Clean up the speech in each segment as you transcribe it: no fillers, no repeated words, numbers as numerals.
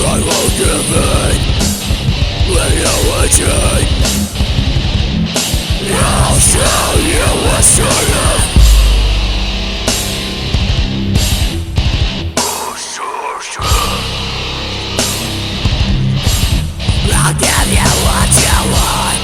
I won't give in when you return. I'll show you what sort of I'll give you what you want.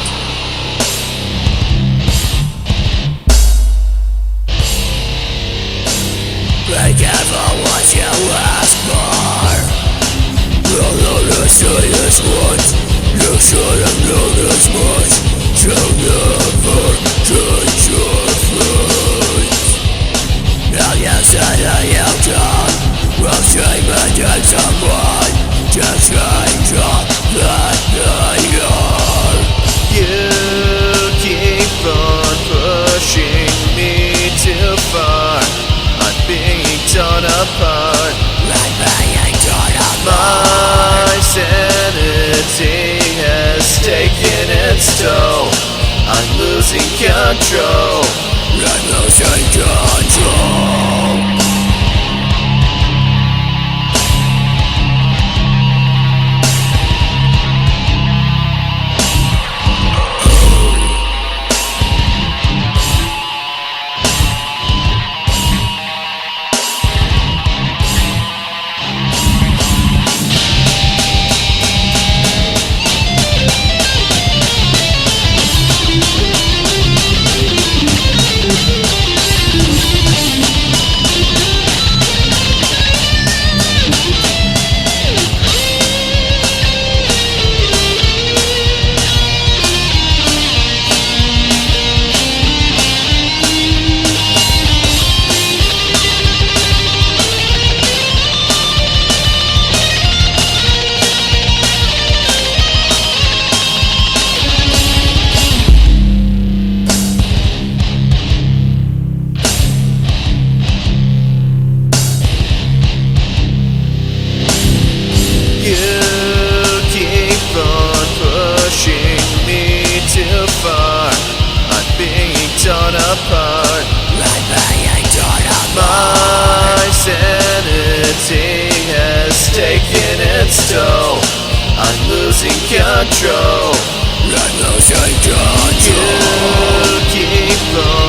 Be careful what you ask for. Although the sweetest ones, you should have known as much. To never change your face. Now you said that you done will shame against someone to change all that they are. You keep on pushing me too far. I'm being torn apart. I'm being torn apart. My sanity has taken its toll. I'm losing control. I'm losing control. Too far, I'm being torn apart. I'm being torn apart. My sanity has taken its toll. I'm losing control. I'm losing control. You keep on